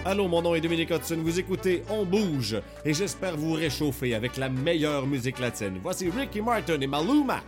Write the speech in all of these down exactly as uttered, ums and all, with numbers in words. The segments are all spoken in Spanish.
Allô, mon nom est Dominique Hudson, vous écoutez On Bouge et j'espère vous réchauffer avec la meilleure musique latine. Voici Ricky Martin et Maluma.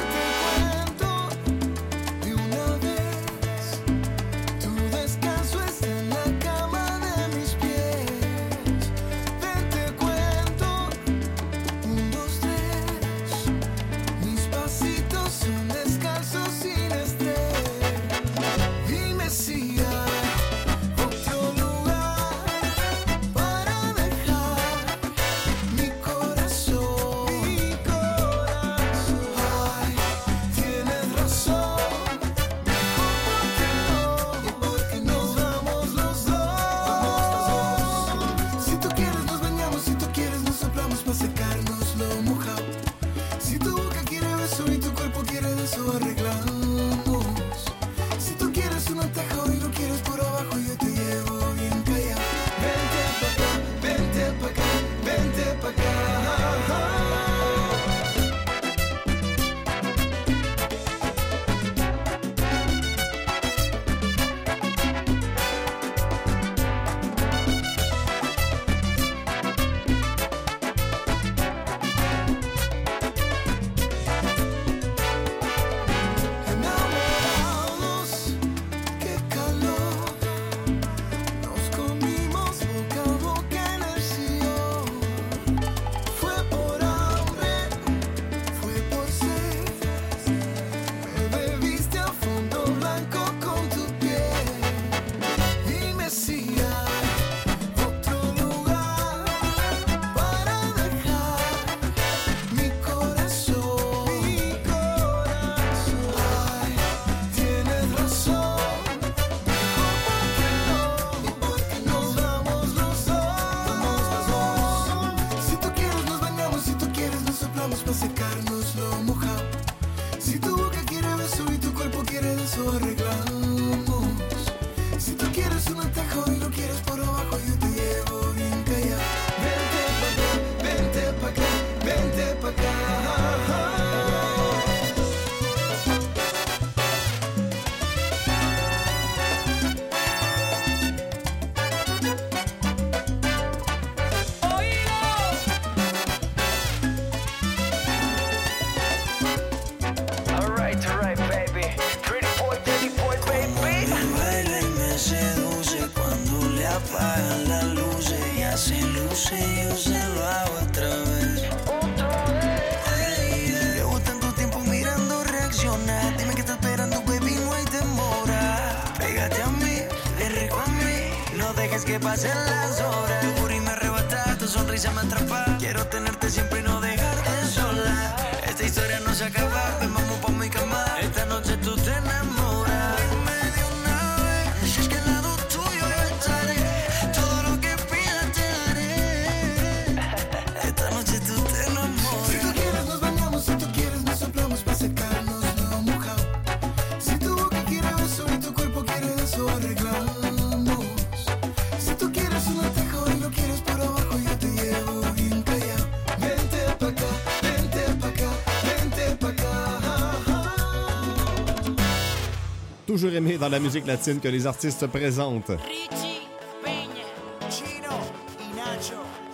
Toujours aimé dans la musique latine que les artistes se présentent. Richie Peña, Chino y Nacho.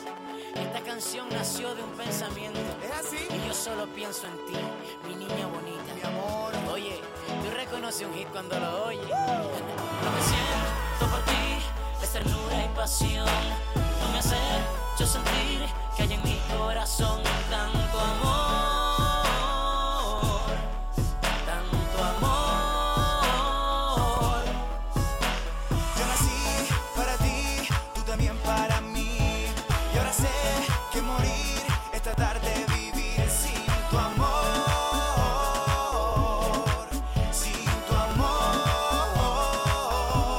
Esta canción nació de un pensamiento. ¿Es así? Y yo solo pienso en ti, mi niña bonita. Mi amor. Oye, yo reconocí un hit cuando lo oye. Lo que siento por ti es ternura y pasión. No me hace yo sentir que hay en mi corazón tanto amor. Sin tu amor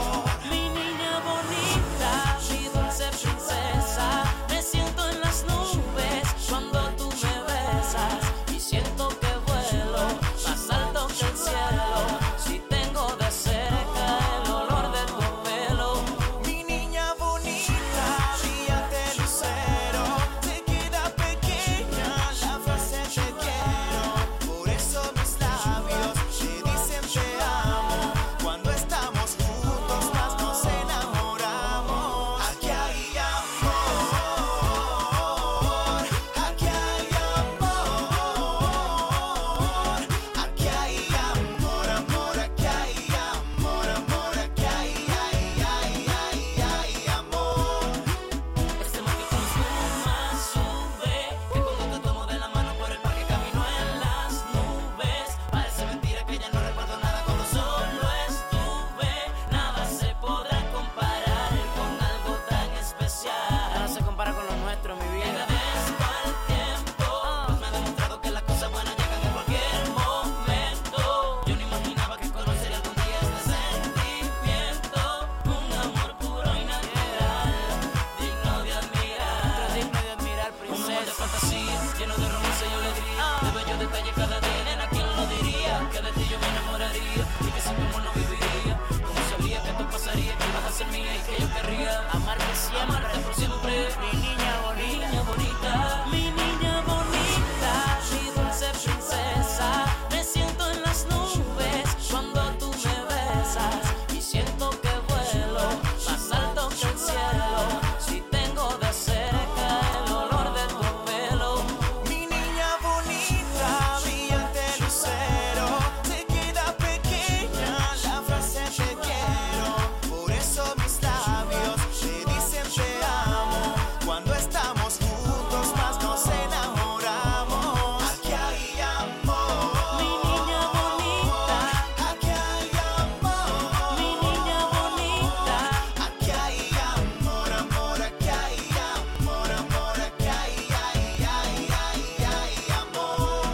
ser mía y que yo querría amarte siempre, amarte por siempre. Mi niña bonita, niña bonita, mi niña bonita, mi dulce princesa. Me siento en las nubes cuando tú me besas y siento que vuelo más alto que el cielo. Si tengo de cerca el olor de tu pelo. Mi niña bonita, brillante lucero, te queda pequeña la frase te quiero. Por eso mis labios te dicen te amo. Cuando estamos juntos más nos enamoramos. Aquí hay amor. Mi niña bonita, Aquí hay amor. mi niña bonita. Aquí hay amor, amor, aquí hay amor, amor, aquí hay, ay, ay, ay, ay, amor.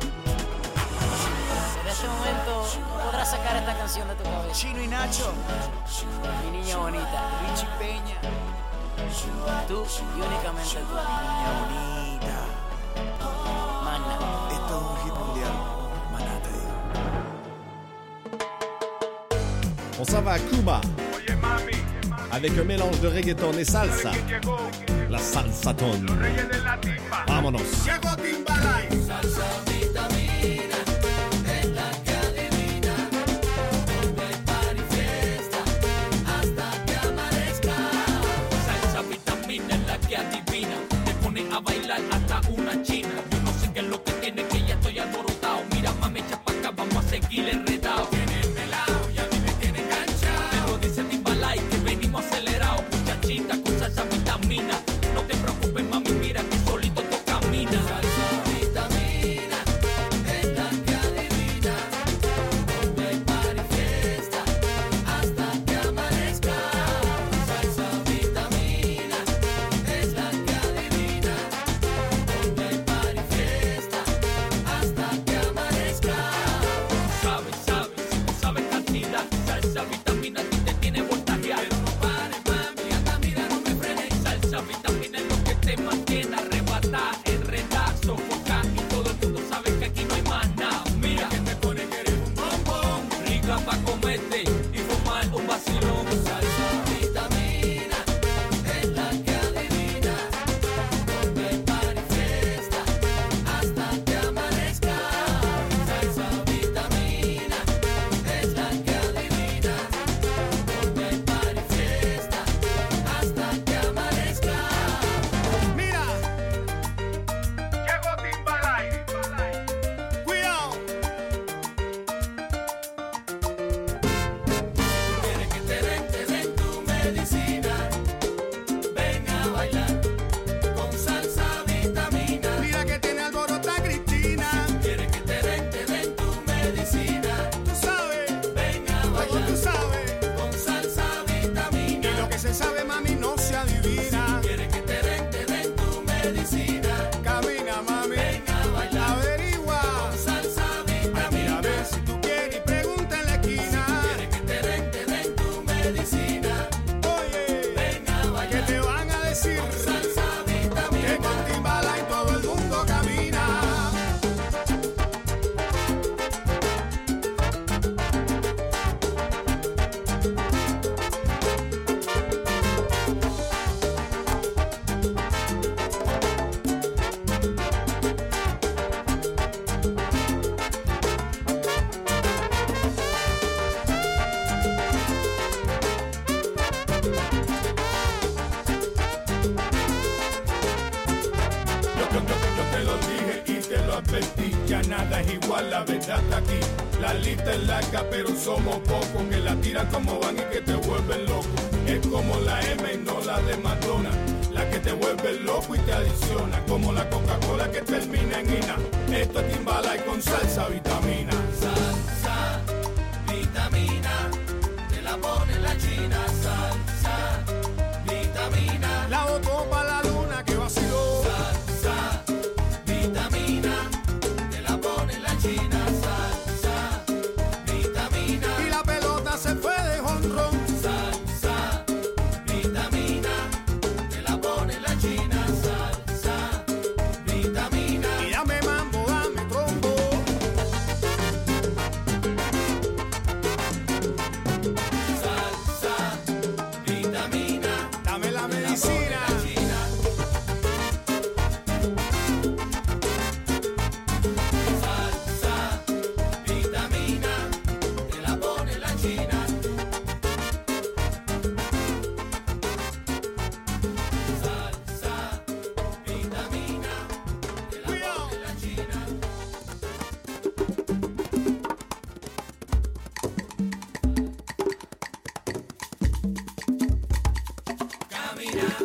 En este momento podrás sacar esta canción de tu cabeza. Chino y Nacho, Mi niña bonita, Richie Peña, tú y únicamente tú. niña bonita. Magna. Esto es un hit mundial, maná te digo. On s'en va à Cuba Oye mami, avec un mélange de reggaeton et salsa. ¿quién llegó? La salsatón. Los reyes de la timba. Vámonos. Llegó Timbalay. Salsa vitamina es la que adivina, te pone a bailar hasta una china. Yo no sé qué es lo que tiene, que ya estoy alborotado. Mira mami, echa pa' acá, vamos a seguir enredado. Tiene pelado y a mí me tiene enganchado. Pero dice Timbalay que venimos acelerados. Muchachita con salsa vitamina, no te preocupes mami, mira que solito tú caminas. Salsa vitamina es la que adivina, donde hay party fiesta hasta que amanezca. Salsa vitamina es la que adivina, donde hay party fiesta hasta que amanezca. Sabes, sabes, si tú sabes cantidad, salsa vitamina a ti te tiene voltajeado. Pero no pares mami, anda mira no me frenes. Salsa vitamina es lo que te mantiene arrebatar, enredar, sofocar y todo el mundo sabe que aquí no hay más nada. Mira que te pone que eres un bombón, rica pa' comerte y fumar un vacilón. Salsa vitamina es la que adivina, donde hay party fiesta hasta que amanezca. Salsa vitamina es la que adivina, donde hay party fiesta hasta que amanezca. Mira, llegó Timbalay. Cuidado. Quieres que te den, te den tu medicina. Ven a bailar con salsa vitamina. Mira que tiene alborota Cristina. Quieres que te den, te den tu medicina. Tú sabes, Ven a algo tú bailar sabes. con salsa Y vitamina. lo que se sabe, mami, no se adivina. Quieres que te den, te den tu medicina. Camina, mami, Ven a bailar averigua. con salsa Ay, mira, a vitamina. ver si tú quieres y pregunta en la esquina. Quieres que te den, te den tu medicina. Oye, Ven a ¿qué bailar te van a decir? con salsa Que vitamina. con Timbalay todo el mundo camina. Yo, yo, yo, yo te lo dije y te lo advertí, ya nada es igual, la verdad está aquí. La lista es larga, pero somos pocos que la tiran como van y que te vuelven loco. Es como la M y no la de Madonna, la que te vuelve loco y te adiciona, como la Coca-Cola que termina en ina. Esto es Timbalay con salsa vitamina. Salsa, vitamina, te la pone la china. Salsa, vitamina, La botó pa' la luna que vaciló. salsa, vitamina, te la pone la china. Salsa, vitamina, Y la pelota se fue de jonrón. salsa, vitamina, te la pone la china. Salsa, vitamina. Y dame mambo, dame trombo.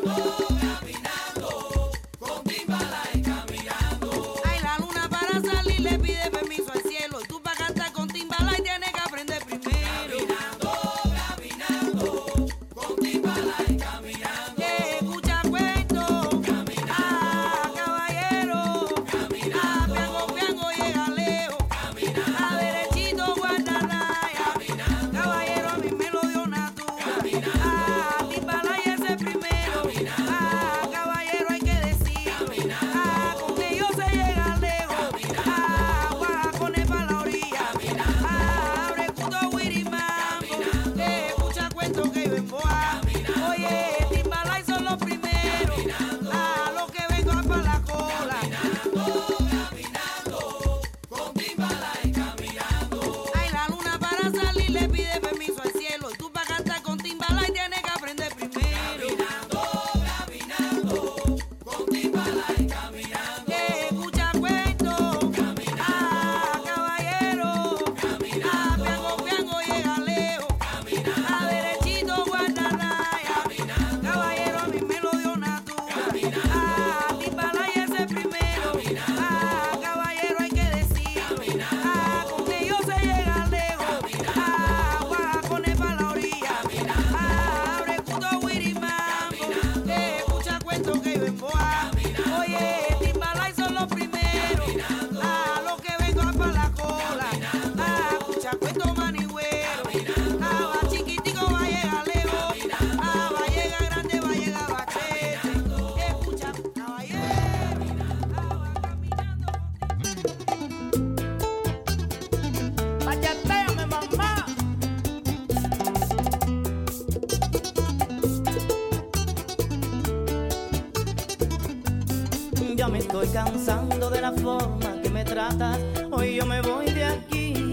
Ya me estoy cansando de la forma que me tratas. Hoy yo me voy de aquí.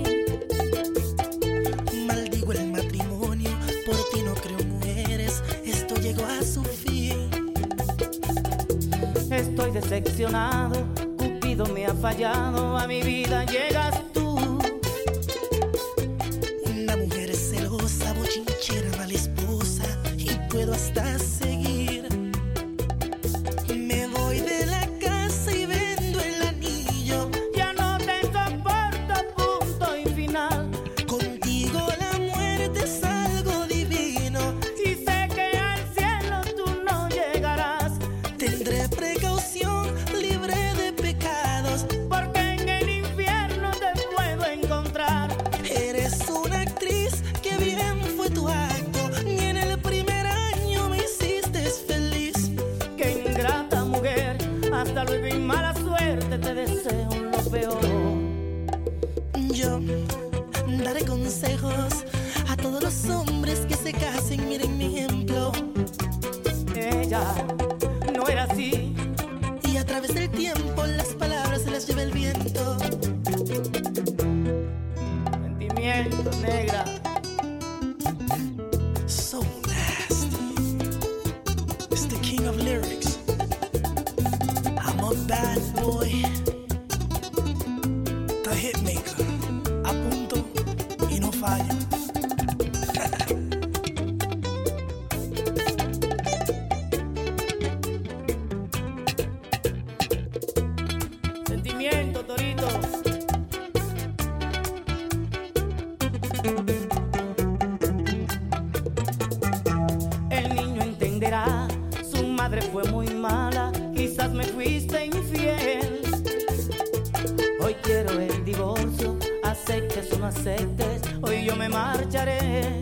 Maldigo el matrimonio, por ti no creo mujeres. Esto llegó a su fin. Estoy decepcionado, Cupido me ha fallado. A mi vida llegas tú. Una mujer celosa, bochinchera, mala esposa, y puedo hasta seguir. Me voy de la casa y vendo el anillo. Ya no te soporto, punto y final. Contigo la muerte es algo divino. Y sé que al cielo tú no llegarás. Tendré precaución, libre de pecados, porque en el infierno te puedo encontrar. Eres una actriz, que bien fue tu acto. Ni en el primer año me hiciste feliz. Qué ingrata mujer, hasta luego y mala suerte, te deseo lo peor. Yo daré consejos a todos los hombres que se casen, miren mi ejemplo. Ella no era así, Y a través del tiempo las palabras se las lleva el viento. sentimiento negra. So nasty. It's the king of lyrics. I'm a bad boy. The hitmaker. Apunto y no fallo. Sentimiento, Torito. El niño entenderá, su madre fue muy mala, quizás me fuiste infiel. Hoy quiero el divorcio, aceptes o no aceptes, hoy yo me marcharé.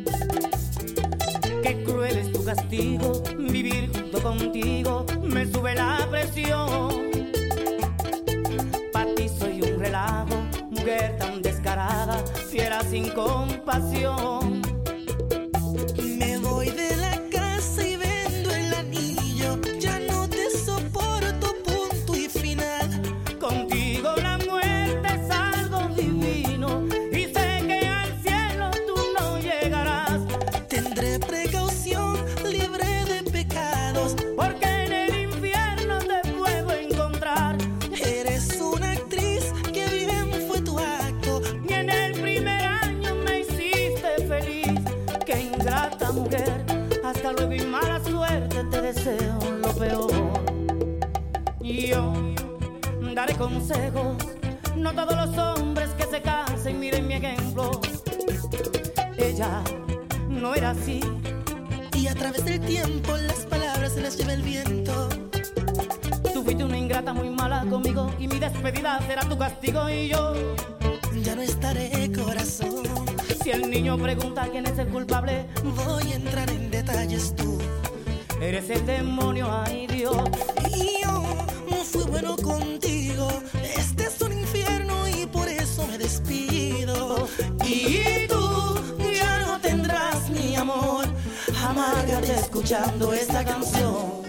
Qué cruel es tu castigo, vivir junto contigo me sube la presión. Para ti soy un relajo, mujer tan descarada, fiera sin compasión. Me voy de la casa y vendo el anillo. Ya no te soporto, punto y final. Contigo la muerte es algo divino, y sé que al cielo tú no llegarás. Tendré precaución, libre de pecados, Porque en el infierno te puedo encontrar. eres una actriz, que bien fue tu acto. Y en el primer año me hiciste feliz. Qué ingrata mujer, hasta luego y mala suerte. amarte te deseo lo peor. Y yo daré consejos, no todos los hombres que se casen miren mi ejemplo. Ella no era así, y a través del tiempo las palabras se las lleva el viento. Tú fuiste una ingrata muy mala conmigo y mi despedida será tu castigo. Y yo ya no estaré, corazón. Si el niño pregunta quién es el culpable, voy a entrar en detalles. Tú eres el demonio, ay Dios. Y yo no fui bueno contigo. Este es un infierno y por eso me despido. Y tú ya no tendrás mi amor. Amárgate escuchando esta canción.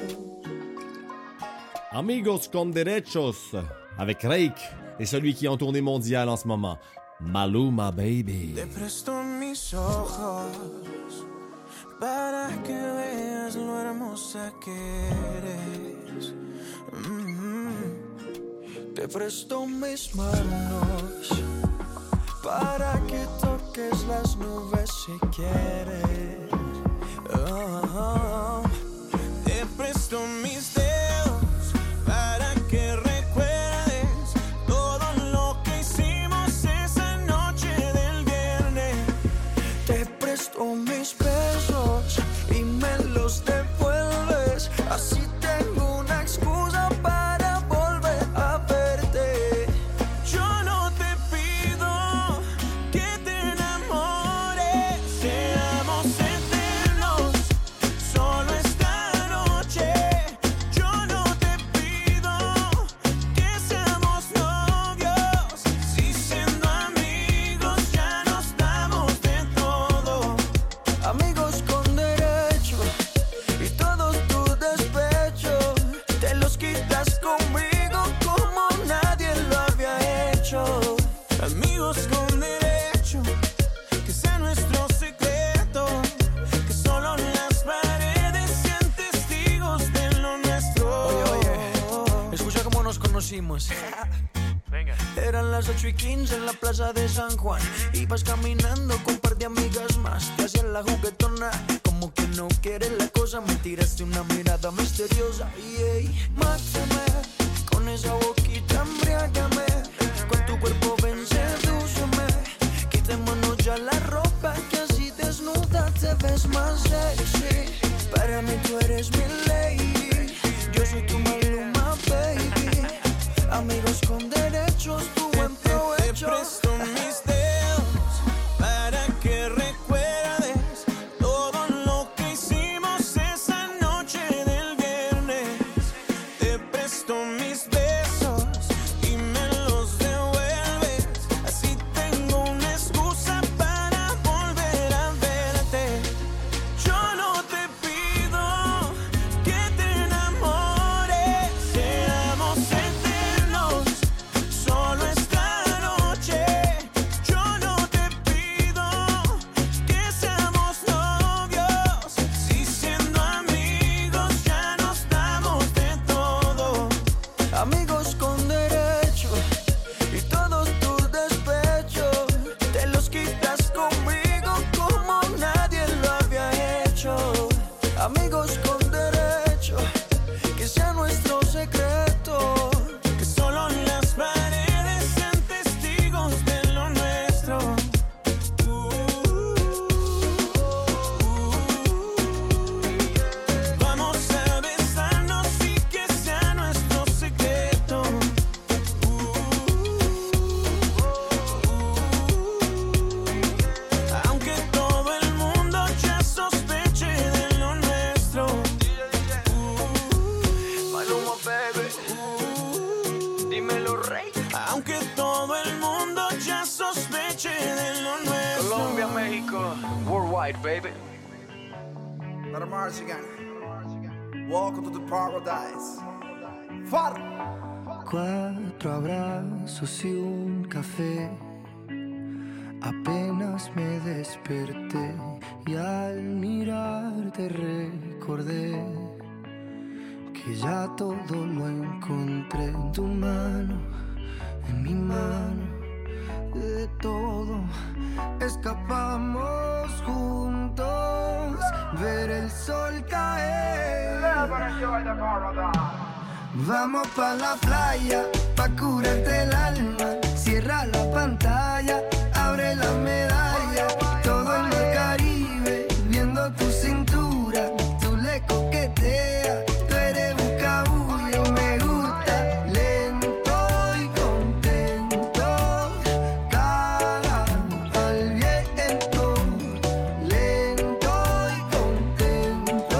Amigos con derechos, avec Rake et celui qui est en tournée mondiale en ce moment, Maluma Baby. Te presto mis ojos para que veas lo hermosa que eres. Mm-hmm. Te presto mis manos para que toques las nubes si quieres. Oh, oh, oh. Te presto mis dedos para que recuerdes todo lo que hicimos esa noche del viernes. Te presto mis besos y me los devuelves. Así tengo una excusa para volver a verte. Yo no te pido que te enamores, seamos eternos, solo esta noche. Yo no te pido que seamos novios, si siendo amigos ya nos damos de todo. Amigos con derecho y todos tus despechos te los quitas conmigo como nadie lo había hecho. Amigos con derecho, que sea nuestro secreto, que solo las paredes sean testigos de lo nuestro. Oye, oye, escucha cómo nos conocimos. Venga. Eran las ocho y quince en la plaza de San Juan. Ibas caminando con un par de amigas más. Te hacías la juguetona, como que no quieres la cosa. Me tiraste una mirada misteriosa. Y hey, mátame, con esa boquita embriágame. Con tu cuerpo ven, sedúceme. Quitémonos ya la ropa, que así desnuda te ves más sexy. Para mí tú eres mi lady, yo soy tu Maluma baby. Amigos con derechos, tu buen provecho. Te presto mis dedos para que recuerdes todo lo que hicimos esa noche del viernes. Te presto mis besos y me los devuelves. Así tengo una excusa para volver a verte. Yo no te pido que te enamores, seamos eternos, solo esta noche. Yo no te pido que seamos novios, si siendo amigos ya nos damos de todo. Amigos con derecho y todos tus despechos te los quitas conmigo como nadie lo había hecho. Amigos con derecho, que sea nuestro secreto, que solo las paredes sean testigos de lo nuestro. Uh, uh, uh. Vamos a besarnos y que sea nuestro secreto. Uh, uh. Aunque todo el mundo ya sospeche de lo nuestro. Uh, Maluma baby, uh, dímelo rey. Aunque todo el mundo ya sospeche de lo nuestro. Colombia, México, worldwide baby. Let 'em march again. Welcome to the paradise. Far. Cuatro abrazos y un café. Apenas me desperté y al mirarte recordé que ya todo lo encontré en tu mano, en mi mano. De todo escapamos juntos, ver el sol caer Vamos pa' la playa, pa' curarte el alma. Cierra la pantalla, abre la medalla. Todo el mar Caribe, viendo tu cintura. Tú le coqueteas, tú eres buscabulla. Me gusta lento y contento. Cara al viento. Lento y contento.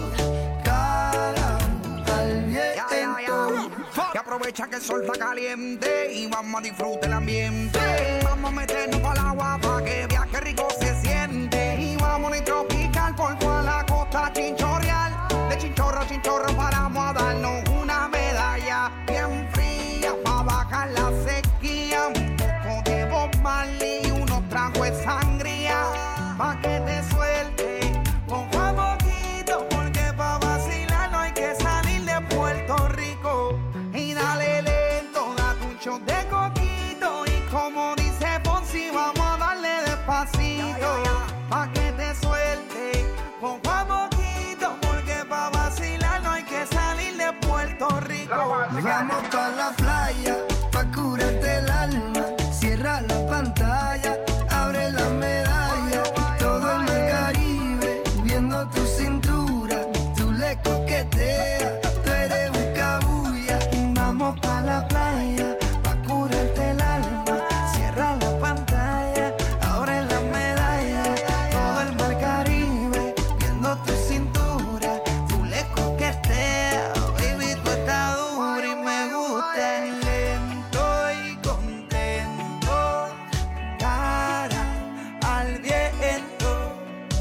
Cara al viento. Y aprovecha que el sol está caliente y vamos a disfrutar el ambiente. Vamos a meternos para el agua para que viaje rico se siente. Y vamos a tropical por toda la costa chinchorreal. De chinchorro a chinchorro paramos a darnos una medalla bien fría para bajar la sequía. Un poco de Bob Marley y unos tragos de sangría pa' que te suelte poco a poquito, porque pa' vacilar no hay que salir de Puerto Rico. Y dale lento, date un shot de coquito. Y como dice Fonsi, vamos a darle despacito pa' que te suelte poco a poquito, porque pa' vacilar no hay que salir de Puerto Rico. Vamos pa' la playa, pa' curarte el alma. Cierra la pantalla, abre la medalla. Todo el mar Caribe, viendo tu cintura. Tú le coqueteas, tú eres buscabulla. Vamos pa' la playa, pa' curarte el alma. Cierra la pantalla, abre la medalla. Todo el mar Caribe, viendo tu cintura. Tú le coqueteas, baby, tú estás dura y me gusta. Lento y contento, cara al viento.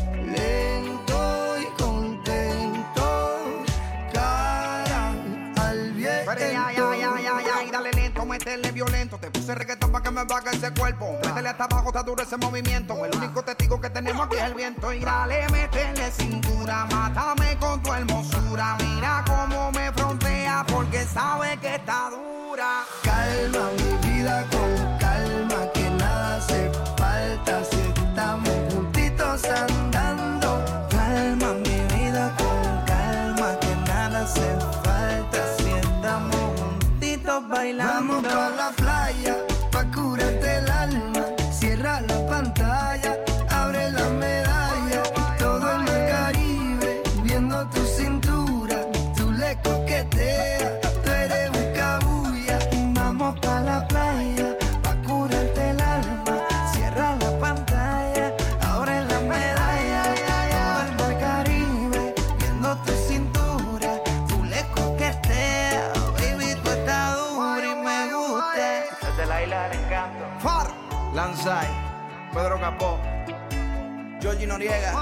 Lento y contento, cara al viento. Pero ya, ya, ya, ya, ya, y dale lento, métele violento. Te puse reggaetón pa' que me baje ese cuerpo. Métele hasta abajo, está duro ese movimiento. El único testigo que tenemos aquí es el viento. Y dale, métele cintura, mátame con tu hermosura. Mira cómo me frontea, porque sabe que está dura. Calma mi vida con calma, que nada hace falta si estamos juntitos andando. Calma mi vida con calma, que nada hace falta si estamos juntitos bailando. Vamos pa' la playa, pa' curarte el alma. Cierra la pantalla, abre la medalla. Todo el mar Caribe, viendo tu cintura. Tú le coqueteas, tú eres buscabulla. Vamos pa' la playa, pa' curarte el alma. Cierra la pantalla, abre la medalla. Todo el mar Caribe, viendo tu cintura. Tú le coqueteas, baby, tú estás dura y me gusta. Desde la isla del encanto. Far, Lanzai, Pedro Capó, Georgie Noriega,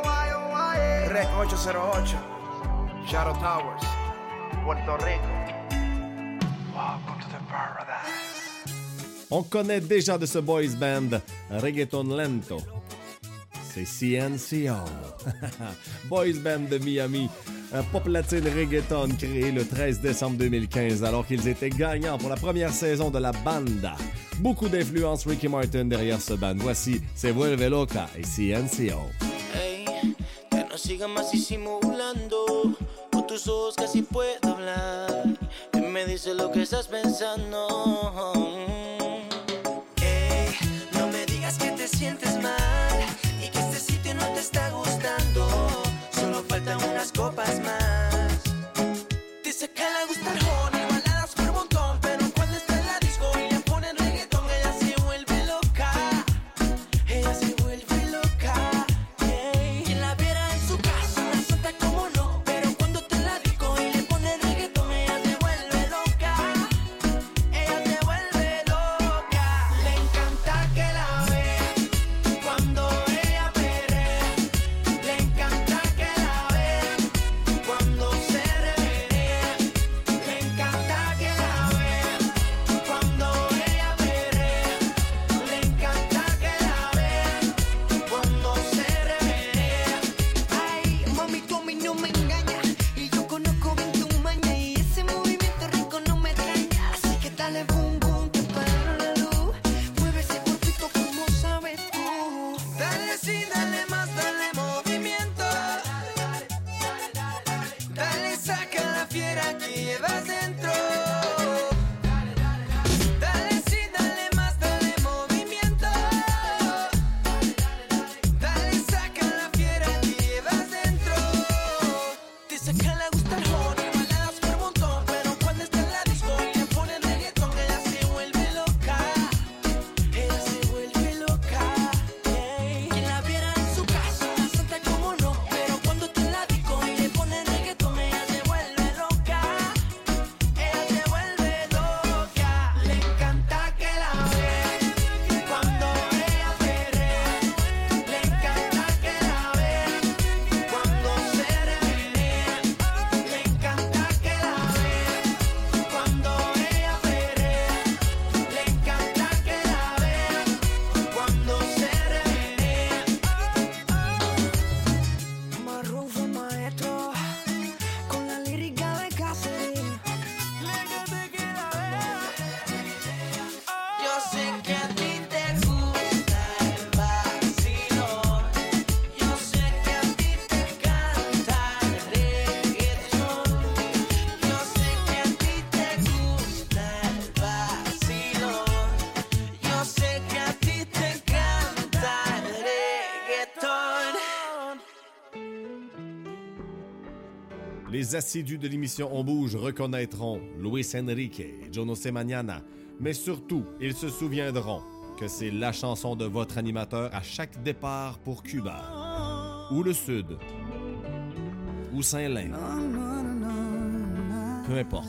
Rec ocho cero ocho, Shadow Towers, Puerto Rico. Welcome to the paradise. On connaît déjà de ce boys band reggaeton lento. C'est C N C O. Boys band de Miami. Un pop latine reggaeton créé le treize décembre deux mille quinze alors qu'ils étaient gagnants pour la première saison de la Banda. Beaucoup d'influence Ricky Martin derrière ce band. Voici Se Vuelve Loca et C N C O. Hey, que no sigas más disimulando. Con tus ojos casi puedo hablar. Y me dices lo que estás pensando. Hey, no me digas que te sientes mal y que este sitio no te está gustando. Solo faltan unas copas más. Dice que le gusta el honey, baladas por montón, pero cuando está en la disco y le ponen reggaetón, ella se vuelve loca. Ella se vuelve loca. Yeah. Quien la viera en su casa, una santa como no, pero cuando está en la disco y le ponen reggaetón, ella se vuelve loca. Ella se vuelve loca. Le encanta que la vean cuando Les assidus de l'émission On Bouge reconnaîtront Luis Enrique et Yo No Sé Mañana, mais surtout, ils se souviendront que c'est la chanson de votre animateur à chaque départ pour Cuba, ou le Sud, ou Saint-Lin. Peu importe.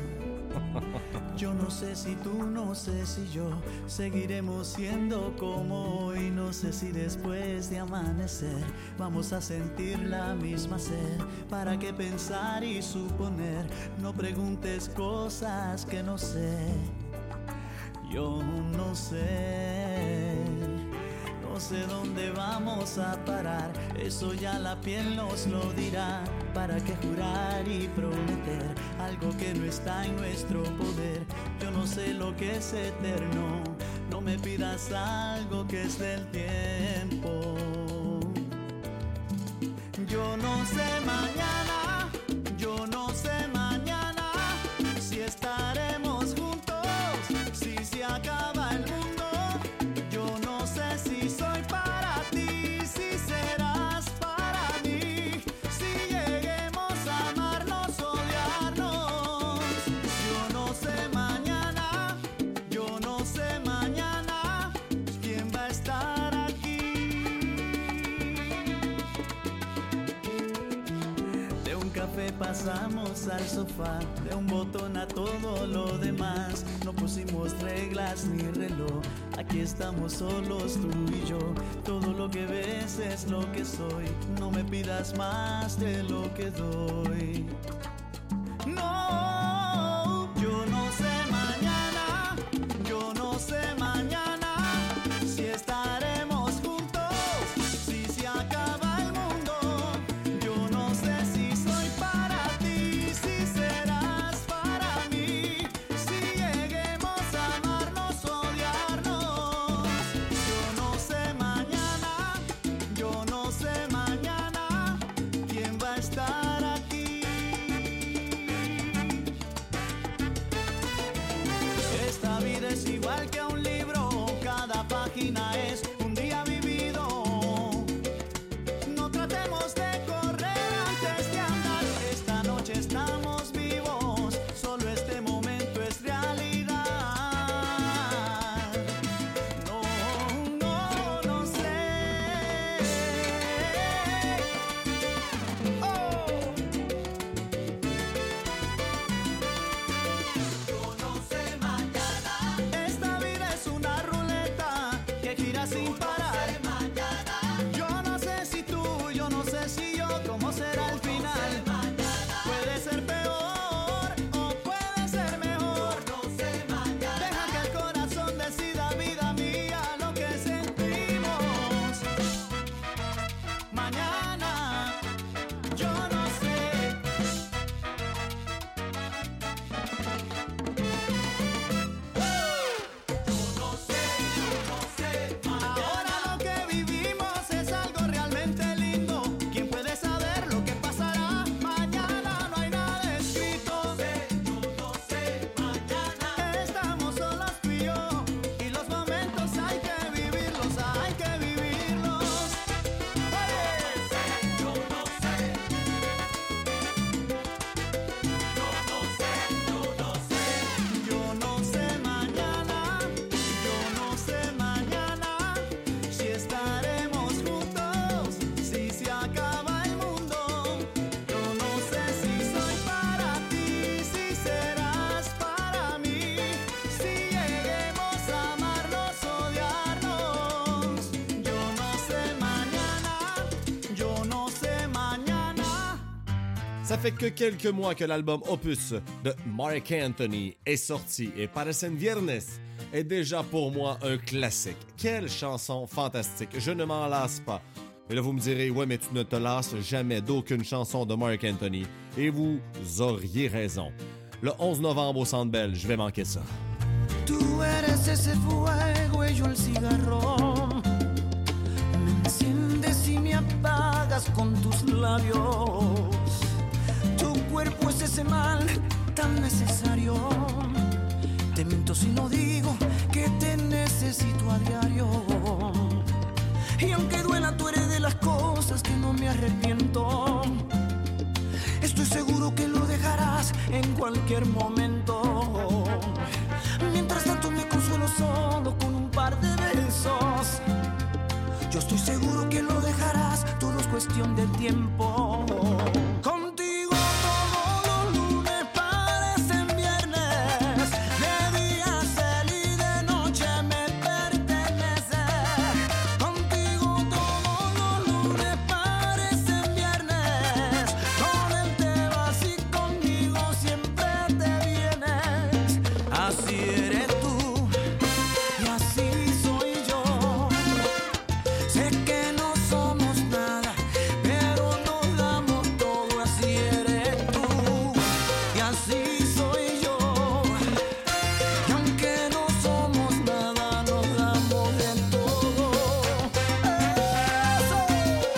Yo no sé si tú, no sé si yo seguiremos siendo como hoy. No sé si después de amanecer vamos a sentir la misma sed. ¿Para qué pensar y suponer? No preguntes cosas que no sé. Yo no sé. No sé dónde vamos a parar, eso ya la piel nos lo dirá. ¿Para qué jurar y prometer algo que no está en nuestro poder? Yo no sé lo que es eterno, no me pidas algo que es del tiempo. Yo no sé mañana, yo no sé mañana si estaremos juntos, si se acaba el mundo. Si soy para ti, si serás para mí, si lleguemos a amarnos, odiarnos. Yo no sé mañana, yo no sé mañana quién va a estar aquí. De un café pasamos al sofá, de un botón a todo lo demás. No pusimos reglas ni reloj, aquí estamos solos tú y yo. Todo lo que ves es lo que soy, no me pidas más de lo que doy. No, yo no sé mañana, yo no sé mañana si estaremos juntos, si se acaba el mundo. Yo no sé si soy para ti, si serás para mí, si lleguemos a amarnos, odiarnos. Yo no sé mañana, yo no sé mañana quién va a estar aquí. Esta vida es igual que un libro, cada página es un día vivido. No tratemos de correr antes de andar, esta noche estamos vivos, solo este momento es realidad. No, no, no sé. Oh. Yo no sé mañana. Esta vida es una ruleta que gira sin parar. Yo no sé si tú, yo no sé si yo, cómo será el final. Puede ser peor o puede ser mejor. Deja que el corazón decida, vida mía, lo que sentimos. Mañana, yo no sé. Ahora lo que vivimos es algo realmente lindo. ¿Quién puede saber lo que pasará? Mañana no hay nada escrito. Estamos solos tú y yo, y los momentos hay que vivirlos, hay que vivirlos. Yo no sé mañana, yo no sé mañana si estaremos juntos, si se acaba el mundo. Yo no sé si soy para ti, si serás para mí, si lleguemos a amarnos, odiarnos. Yo no sé mañana, yo no sé mañana. Ça fait que quelques mois que l'album Opus de Marc Anthony est sorti et Parecen Viernes est déjà pour moi un classique. Quelle chanson fantastique, je ne m'en lasse pas. Et là vous me direz, ouais mais tu ne te lasses jamais d'aucune chanson de Marc Anthony. Et vous auriez raison. Le onze novembre au Centre Bell, je vais manquer ça. Tú eres ese fuego y yo el cigarro. Me enciendes y me apagas con tus labios. Tu cuerpo es ese mal tan necesario. Te miento si no digo que te necesito a diario. Y aunque duela, tú eres de las cosas que no me arrepiento. Estoy seguro cualquier momento. Mientras tanto me consuelo solo con un par de besos. Yo estoy seguro que lo dejarás, todo es cuestión de tiempo. Contigo todos los lunes parecen viernes, de día cel y de noche me pertenece. Contigo todos los lunes parecen viernes, con él te vas y conmigo siempre te vienes. Así eres tú y así soy yo. Sé que no somos nada, pero nos damos todo. Así eres tú y así soy yo. Y aunque no somos nada, nos damos del todo. Eso.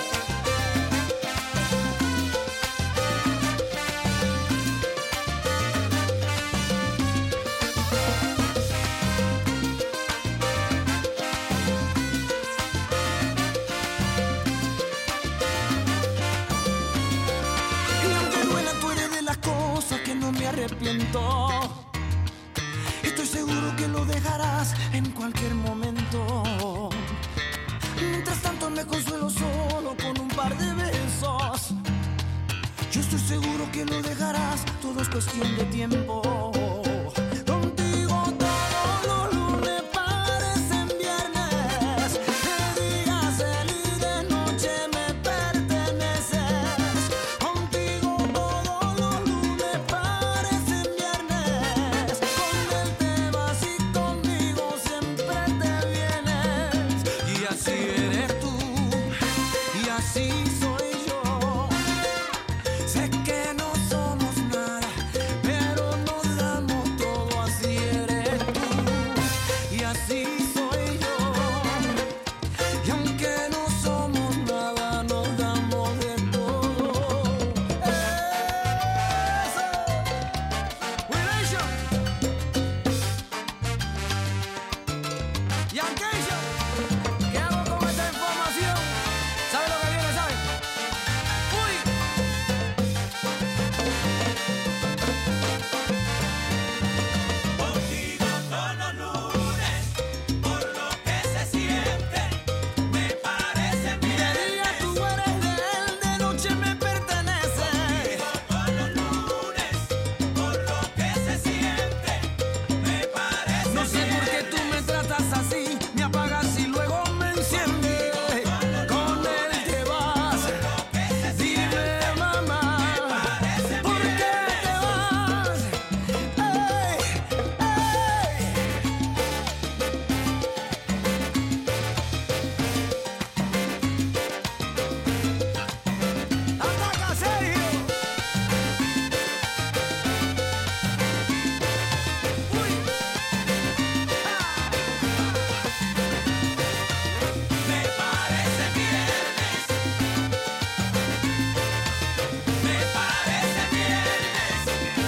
Y aunque duela, tú eres de las cosas que no me arrepiento. Estoy seguro que lo dejarás en cualquier momento. Mientras tanto me consuelo solo con un par de besos. Yo estoy seguro que lo dejarás, todo es cuestión de tiempo. Contigo todos los lunes parecen viernes, de día cel y de noche me perteneces. Contigo todos los lunes parecen viernes, con él te vas y conmigo siempre te vienes. Y así eres tú y así soy yo. Sé que no somos nada, pero nos damos todo. Así eres tú y así soy yo. Y aunque no somos nada, nos damos de todo. Eso. Relation. Y aquello. ¿Qué hago con esta información? ¿Sabe lo que viene? ¿Sabe? Uy. Contigo todos los lunes, por lo que se siente, me parece De bien. día tú eres de él, de noche me pertenece. Todos los lunes, por lo que se siente, me parece No sé por qué tú me tratas así, me apagas y luego me enciendes. Con él te vas, dime mamá, ¿por qué te vas? Ey, ey. Ataca, Sergio. Uy. Me parece viernes, me parece viernes.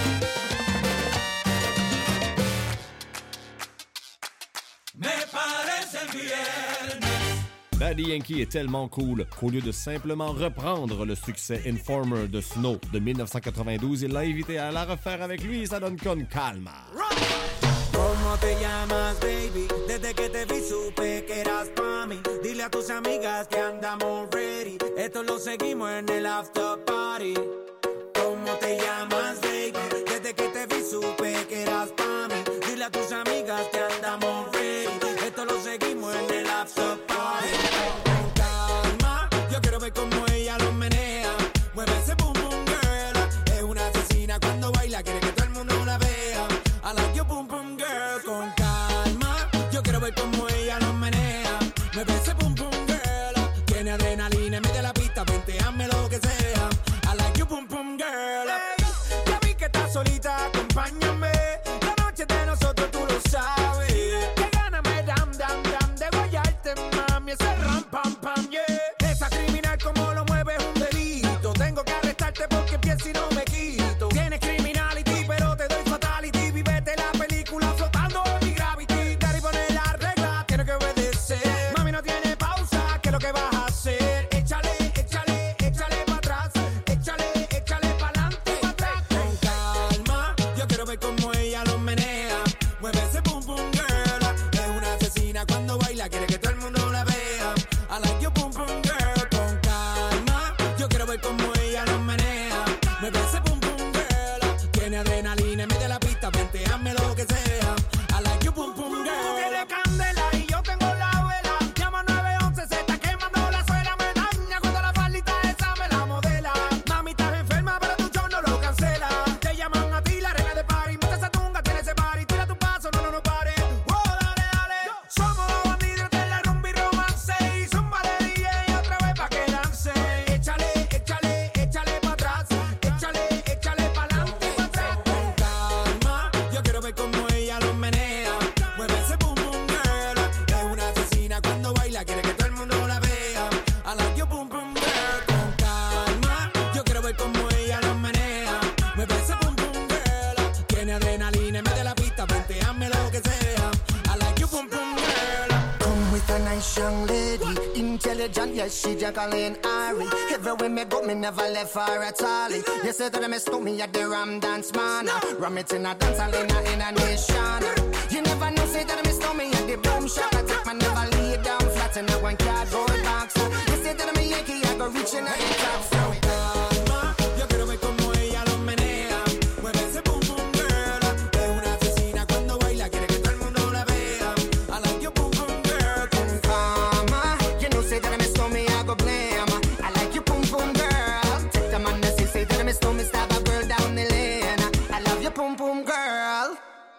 Me parece viernes. Daddy Yankee est tellement cool qu'au lieu de simplement reprendre le succès Informer de Snow de mille neuf cent quatre-vingt-douze, il l'a invité à la refaire avec lui et ça donne con Calma. ¿Cómo te llamas, baby? Desde que te vi supe que eras pa' mí. Dile a tus amigas que andamos ready. Esto lo seguimos en el after party. ¿Cómo te llamas, baby? Desde que te vi supe que eras pa' mí. Dile a tus amigas que andamos ready. Esto lo seguimos en el after party. Con calma, yo quiero ver cómo ella lo menea. Mueve ese boom boom girl. Es una asesina cuando baila, quiere que todo el mundo la vea. I like your boom boom girl. Con calma, yo quiero ver cómo ella lo menea. Mueve ese boom boom girl. Tiene adrenalina, mete la pista, venteame lo que sea. I like your boom boom girl. Hey, ya vi que estás solita, acompáñame. La noche es de nosotros, tú lo sabes. Que gana me dam dam dam de guayarte, mami. Ese ram pam pam, yeah. Esa criminal como lo mueve es un delito. Tengo que arrestarte porque pienso y no me quito. Tienes criminality, pero te doy fatality. Vivete la película flotando en mi gravity. Daddy pone la regla, tiene que obedecer. Mami no tiene pausa, ¿qué es lo que vas a hacer? Échale, échale, échale pa' atrás. Échale, échale pa'lante, pa' atrás. Con calma, yo quiero Mueve ese pum pum girl. Tiene adrenalina en medio de la pista, vente, hazme lo que sea. I like you pum pum girl. Tú tienes candela y yo tengo la vela. Llama nueve once, se está quemando la suela. Me daña cuando la faldita esa me la modela. Mami, estás enferma, pero tu show no lo cancela. Te llaman a ti la reina de party. Mucha esa tunga, tiene ese party. Tira tu paso, no, no, no pare. Oh, dale, dale. Somos los bandidos de la rumba y romance. Y zumba de D J otra vez pa' que dance. Échale, échale, échale pa' atrás. Échale, échale pa' adelante y pa' atrás. Con calma, yo quiero ver cómo ella lo menea. Mueve ese pum pum girl. Es una asesina cuando baila, quiere que todo el mundo la vea. I like you pum pum girl. Con calma, yo quiero ver cómo ella lo menea. Mueve ese pum pum girl. Tiene adrenalina en medio de la pista, vente, hazme lo que sea. I like you pum pum girl. Come with a nice young lady, intelligent, yes, she Jacqueline Ari. Everywhere me go, me never left her at all. You say that me stole me at the Ram Dance Man. Ram it in a dance hall in a, in a nation. You never know, say that me stole me at the Boom Shop. I take my never lay down flat in a one cardboard box. You say that me Yankee, I go reaching at the top. So calma, yo quiero ver cómo ella lo menea. Mueve ese pum pum girl. Es una asesina cuando baila, quiere que todo el mundo la vea. I like you pum pum girl. Con calma, you know, say that me stole me, I go blame. I like you pum pum girl. Take the man that say, say that me stole me, stab a girl down the lane. I love you pum pum girl.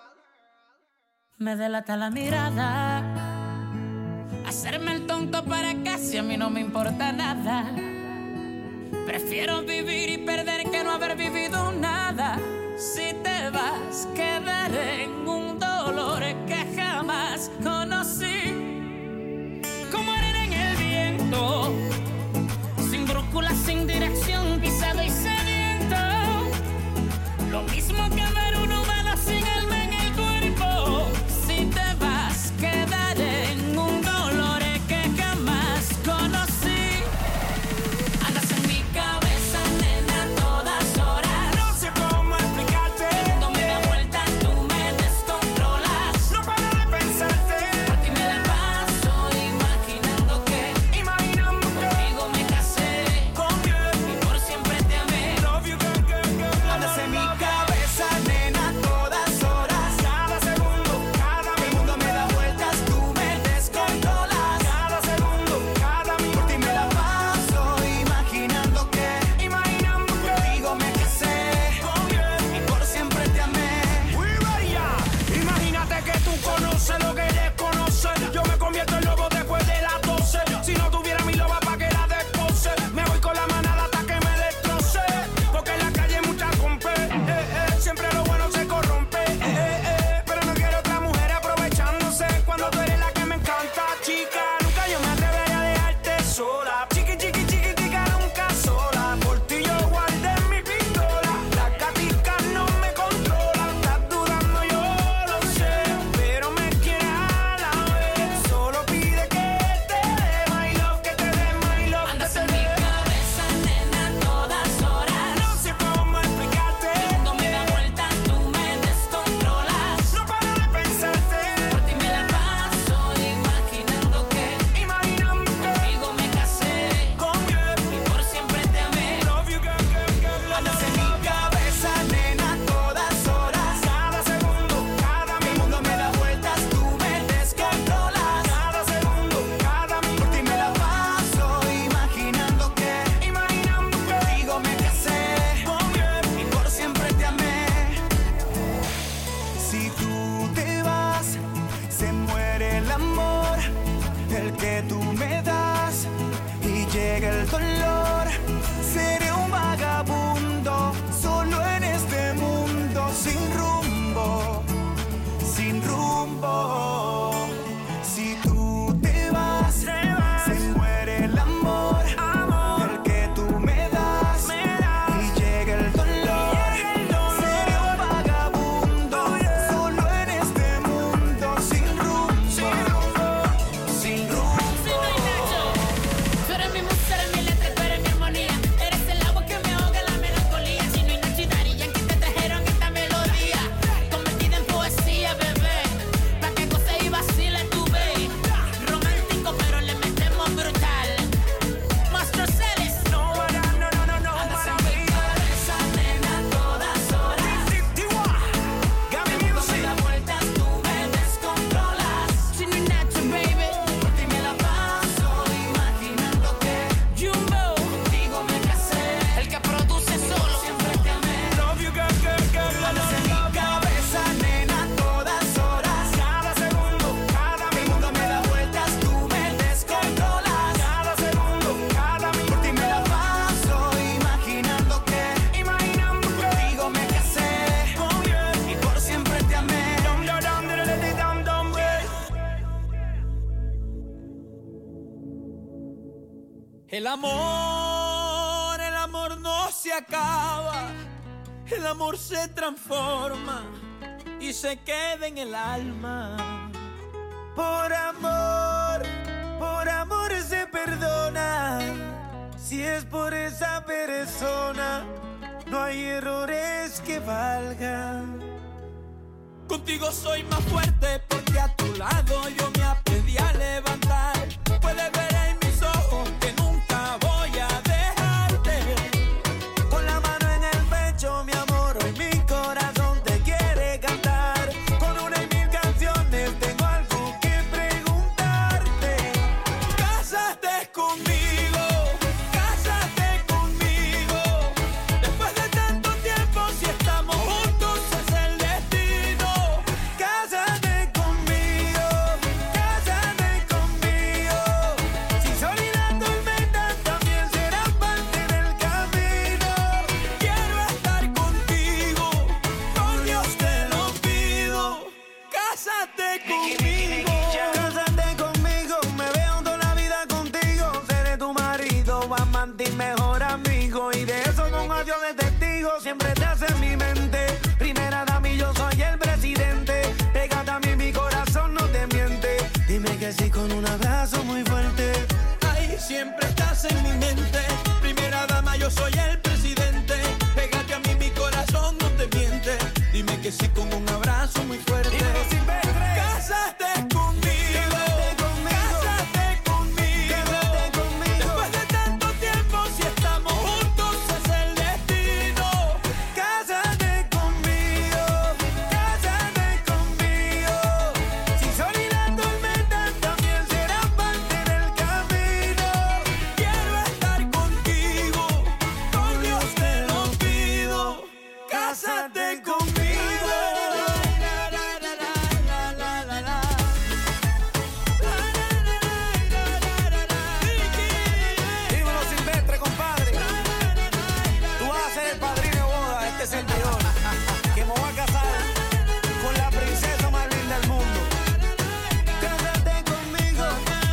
Me delata la mirada, hacerme el tonto para casi a mí no me importa nada. Prefiero vivir y perder que no haber vivido nada. Si te vas, quedaré en un dolor que jamás conocí. Como arena en el viento, sin brújula, sin dirección, pisado y sediento. Lo mismo que ver un humano sin alma en el cuerpo. Si te vas, quedaré en un dolor que jamás conocí. Andas en mi cabeza, nena, todo El amor, el amor no se acaba, el amor se transforma y se queda en el alma. Por amor, por amor se perdona. Si es por esa persona, no hay errores que valgan. Contigo soy más fuerte porque a tu lado yo me aprendí a levantar. Puedes ver en mis ojos que nunca voy a dejarte. Con la mano en el pecho, mi amor, hoy mi corazón te quiere cantar. Con una y mil canciones tengo algo que preguntarte. Cásate conmigo, cásate conmigo. Después de tanto tiempo, si estamos juntos es el destino. Cásate conmigo, cásate conmigo. Si sol y la tormenta también serán parte del camino. Quiero estar contigo, con Dios te lo pido. Cásate conmigo. Cásate conmigo, me veo toda la vida contigo. Seré tu marido, amante y mejor amigo. Y de eso con adiós de testigo, siempre te hace en mi mente. Primera dama y yo soy el presidente. Pégate a mí, mi corazón no te miente. Dime que sí con un abrazo muy fuerte. Ay, siempre estás en mi mente. Primera dama, yo soy el presidente. Pégate a mí, mi corazón no te miente. Dime que sí con un abrazo muy fuerte. Cásate conmigo, cásate conmigo. Después de tanto tiempo, si estamos juntos es el destino. Cásate conmigo, cásate conmigo. Si sol y la tormenta también serán parte del camino. Quiero estar contigo, con Dios te lo pido. Cásate conmigo. Dímelo Silvestre, compadre. Tú vas a ser el padrino de boda de este servidor, que me voy a casar con la princesa más linda del mundo. Cásate conmigo.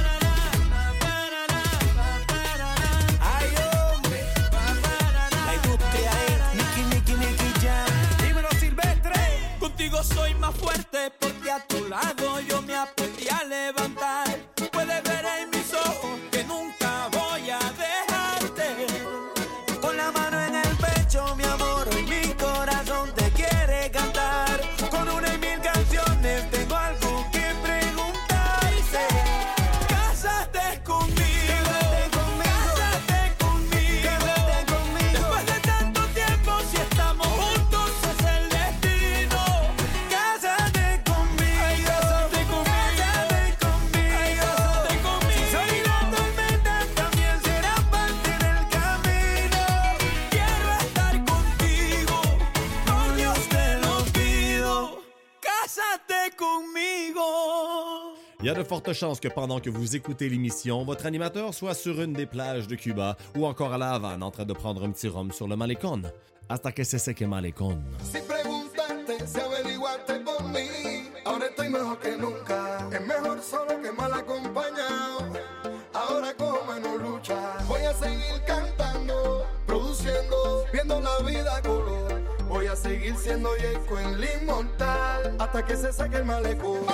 Ay, hombre. La industria es Nicky, Nicky, Nicky Jam. Dímelo Silvestre. Contigo soy más fuerte porque a tu lado yo me aprendí a levantar. Puedes ver en mis ojos que nunca voy a dejarte. Con la mano en el pecho, mi amor, hoy mi corazón te quiere cantar. Con una y mil canciones tengo algo que preguntarte. Cásate conmigo, Cásate conmigo, cásate conmigo. cásate conmigo. Después de tanto tiempo, si estamos juntos es el destino. Cásate conmigo, Ay, cásate conmigo. cásate conmigo. Ay, cásate conmigo. Si sol y la tormenta también será parte del camino. Quiero estar contigo, con Dios te lo pido. Cásate conmigo. Il y a de fortes chances que pendant que vous écoutez l'émission, votre animateur soit sur une des plages de Cuba ou encore à La Havane en train de prendre un petit rhum sur le malecón. Hasta que se seque malecón. Si preguntarte, si averiguaste por mí, ahora estoy mejor que nunca. Es mejor solo que mal acompañado. Ahora cojo menos lucha. Voy a seguir cantando, produciendo, viendo la vida a color. Voy a seguir siendo Yeco en el inmortal hasta que se saque el malecón.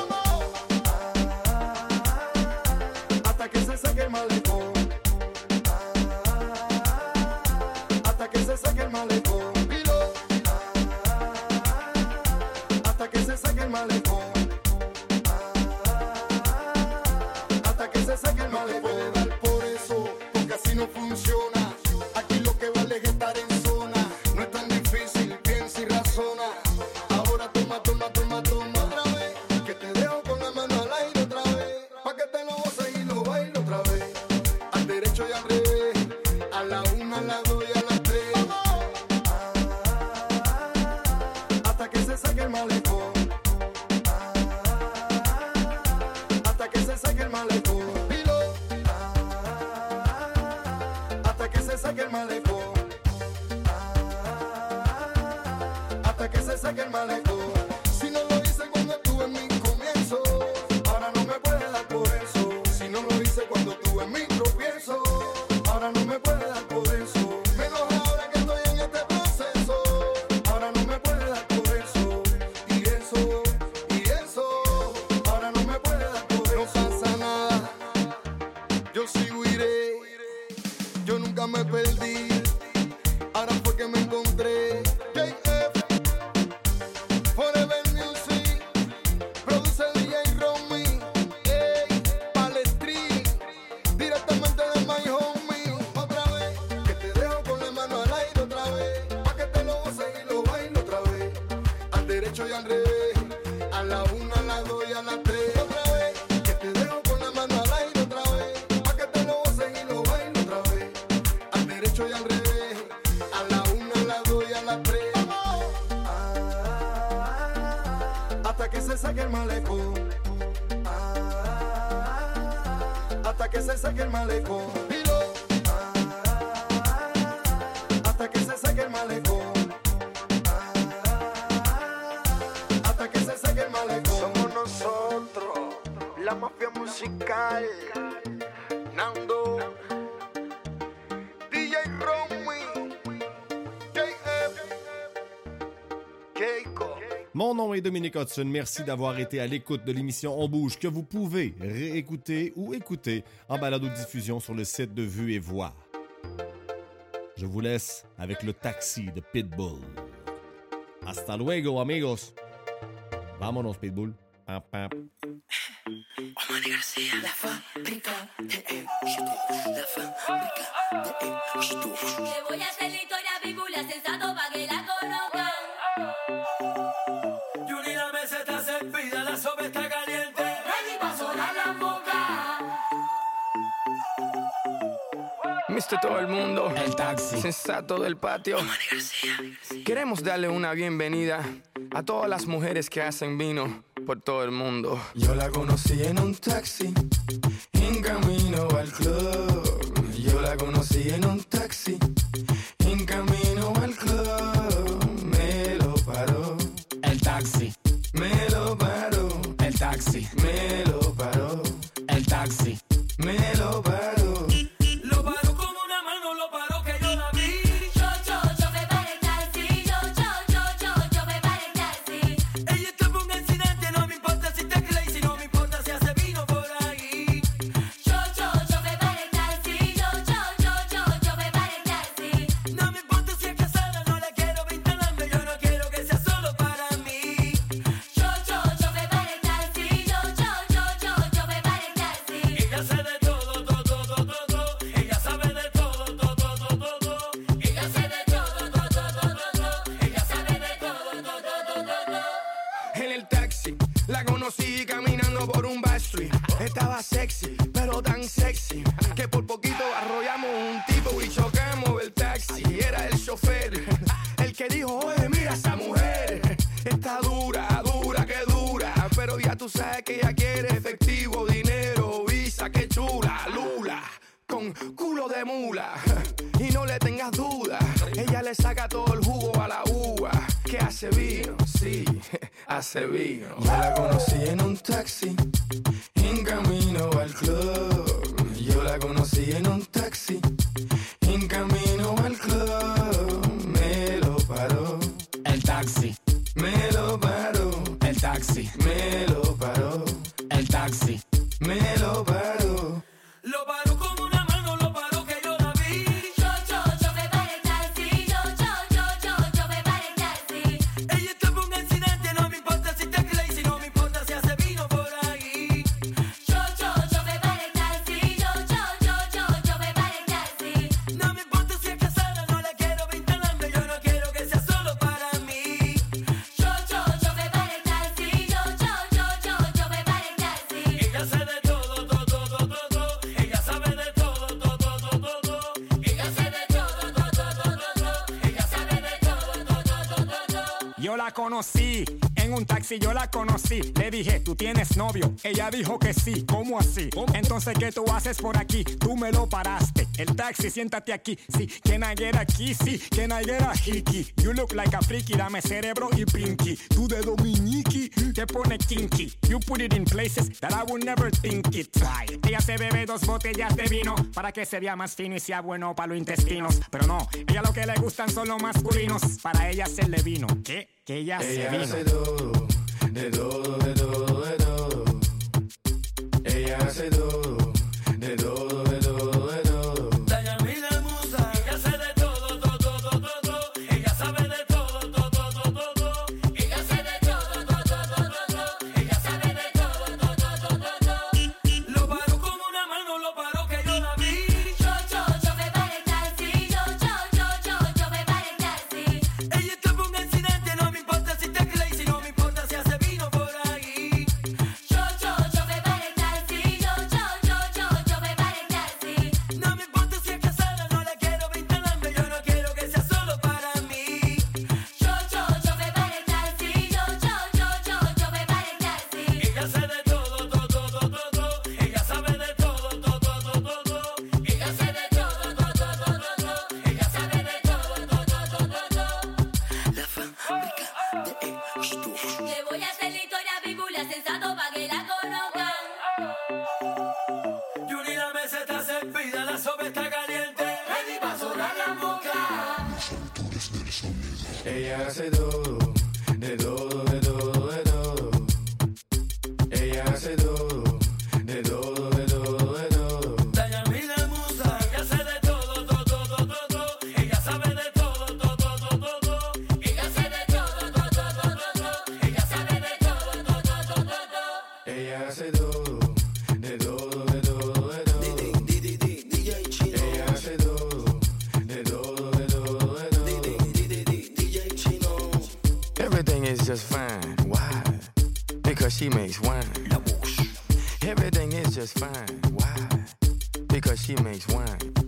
Hasta que se saque el malecón. Hasta que se saque el malecón. Pilo. Hasta que se saque el malecón. Hasta que se saque el malecón. Puede dar por eso, porque así no funciona. Aquí lo que vale es estar en zona. No es tan difícil, piensa y razona. Ahora toma, toma, toma, toma otra vez. Que te dejo con la mano al aire otra vez. Pa' que te lo goces y lo bailo otra vez. Al derecho y al revés. A la una, a la dos y a las tres. Hasta que se saque el malecón. Hasta que se saque el malecón. Pilo. Hasta que se saque el malecón. Hasta que se saque el malecón. Si no lo hice cuando estuve en mi comienzo, ahora no me puede dar por eso. Si no lo hice cuando tuve en mi tropiezo, ahora derecho y al revés. A la una, a la dos y a la tres. Otra vez, que te dejo con la mano al aire otra vez. Pa' que te lo gocen y lo bailen otra vez. Al derecho y al revés. A la una, a la dos y a la tres. Ah, hasta que se saque el malecón. Ah, hasta que se saque el malecón. Dilo. Ah, hasta que se saque el malecón. Somos nosotros, la mafia musical. Nando, D J Romy, J F, Keiko. Mon nom est Dominique Hudson. Merci d'avoir été à l'écoute de l'émission On Bouge que vous pouvez réécouter ou écouter en balado-diffusion sur le site de Vue et Voix. Je vous laisse avec le taxi de Pitbull. Hasta luego, amigos. Vámonos, Pitbull. Pam, pam. Omar García, la fábrica de éxitos, la fábrica de éxitos. Te voy a hacer la historia, Pitbull, sensato pa' que la conozcan. Yuri, la mesa está servida, la sopa está caliente. Ready pa' sonar la boca. mister Todo el mundo, el taxi sensato del patio. Omar García. Queremos darle una bienvenida a todas las mujeres que hacen vino por todo el mundo. Yo la conocí en un taxi, en camino al club. Yo la conocí en un taxi, en camino al club. Me lo paró el taxi, me lo paró el taxi, me lo paró el taxi, me lo paró. Lo paró con una mano, lo paró que yo la vi. Yo, yo, yo me paré el taxi. Yo, yo, yo, yo, yo me paré el taxi. Ella está por un accidente, no me importa si te crazy, no me importa si hace vino por ahí. Yo, yo, yo me paré el taxi. Yo, yo, yo, yo, yo me paré el taxi. No me importa si es casada, no la quiero vinculando, yo no quiero que sea solo para mí. Yo, yo, yo me paré el taxi. Yo, yo, yo, yo, yo me paré el taxi. Ella sabe de todo, todo, todo, todo. Ella sabe de todo, todo, todo, todo. Ella sabe de todo, todo, todo, todo. Ella sabe de todo, todo, todo, todo. En el taxi la conocí caminando por un backstreet. Estaba sexy, pero tan sexy que por poquito arrollamos un tipo y chocamos el taxi. Era el chofer el que dijo: oye, mira esa mujer, está dura, dura, que dura. Pero ya tú sabes que ella quiere efectivo, dinero, visa, que chula, lula, con culo de mula. Y no le tengas duda, ella le saca todo el jugo a la uva. Que hace vino, sí, hace vino. Yo la conocí en un taxi, en camino al club. Yo la conocí en un taxi, en camino al club. Me lo paró el taxi, me lo paró el taxi, me lo paró el taxi, me lo paró. Lo paró con una mano, lo paró que yo la vi. Yo, yo, yo me paré el taxi. Yo, yo, yo, yo, yo me paré el taxi. Ella está por un accidente, no me importa si te crazy, no me importa si hace vino por ahí. Yo, yo, yo me paré el taxi. Yo, yo, yo, yo, yo me paré el taxi. No me importa si es casada, no la quiero vinculando, yo no quiero que sea solo para mí. Yo, yo, yo me paré el taxi. Yo, yo, yo, yo, yo me paré el taxi. Ella sabe de todo, todo, todo, todo. Ella sabe de todo, todo, todo, todo. Ella sabe de todo, todo, todo, todo. Ella sabe de todo, todo, todo, todo. Yo la conocí en un taxi, yo la conocí. Le dije, ¿tú tienes novio? Ella dijo que sí. ¿Cómo así? Entonces, ¿qué tú haces por aquí? Tú me lo paraste. El taxi, siéntate aquí. Sí, can I get a kissy? Can I get a hickey? You look like a freaky, dame cerebro y pinky. Tú de Dominiki, te pone kinky. You put it in places that I would never think it. Right. Ella se bebe dos botellas de vino para que se vea más fino y sea bueno para los intestinos. Pero no, ella lo que le gustan son los masculinos. Para ella hacerle vino. ¿Qué? Que ella, Ella se vino. hace todo, de todo, de todo, de todo. Ella hace todo, de todo, de todo, de todo. Dayamila Musa, ella sabe de todo, todo, todo, todo. Ella sabe de todo, todo, todo, todo. Ella sabe de todo, todo, todo, todo. Ella sabe de todo, todo, todo, todo. Lo paró con una mano, lo paró que yo la vi. Yo, yo, yo me paré el taxi. Yo, yo, yo, yo, yo me paré el taxi. Ella está por un accidente, no me importa si te crazy, no me Ella hace todo, de todo, de todo, de todo. Ella hace todo, de todo, de todo, de todo. Dayamila Musa, ella hace de todo, todo, todo, todo. Ella sabe de todo, todo, todo, todo. Ella hace de todo, todo, todo, todo. Ella sabe de todo, todo, todo, todo. Ella hace todo, de todo, de todo, de todo. Ella hace todo, de todo, de todo, de todo. Everything is just fine. Why? Because she makes wine. Everything is just fine. Why? Because she makes wine.